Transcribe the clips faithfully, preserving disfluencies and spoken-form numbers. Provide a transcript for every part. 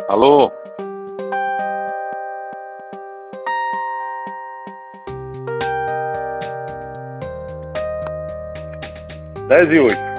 Alô? Dez e oito.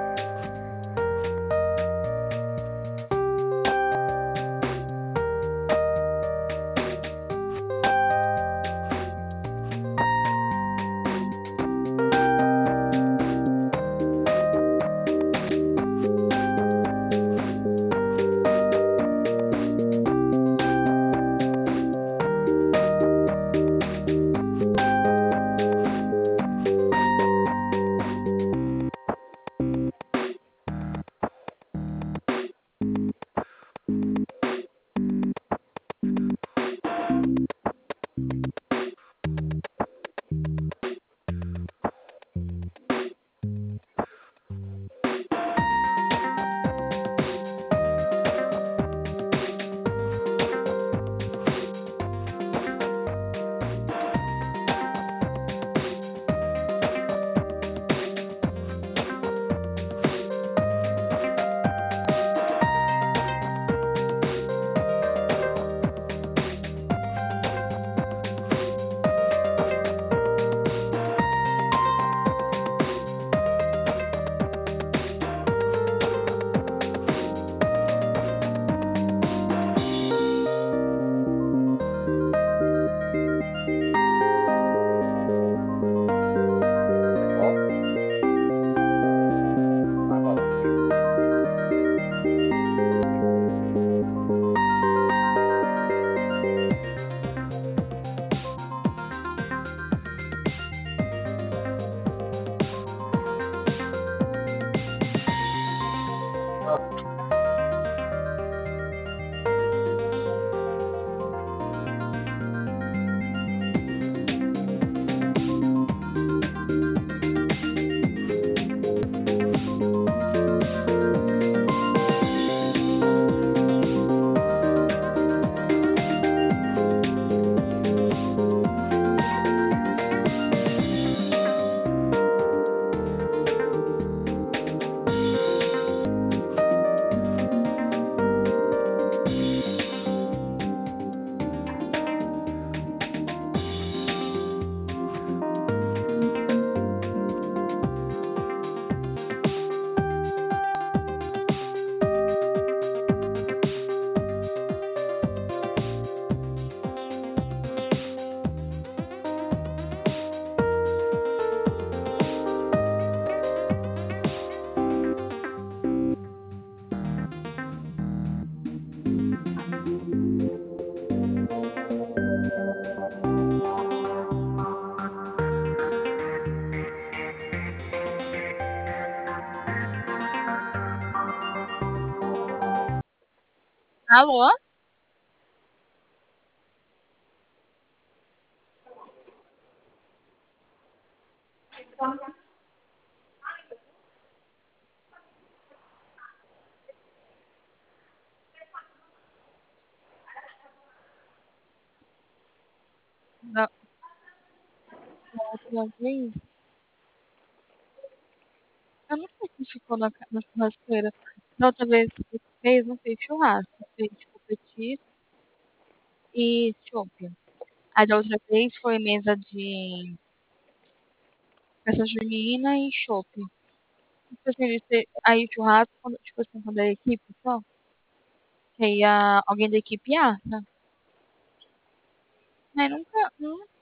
Alô? Da da outra vez eu não sei se ficou na ca na churrasqueira. Da outra vez que fez, não fez churrasco, fez tipo petisco e chopp. Aí da outra vez foi mesa de festa junina e chopp. Tipo assim, você aí churrasco, quando tipo assim, quando é equipe só, que aí a alguém da equipe assa. Mas nunca, não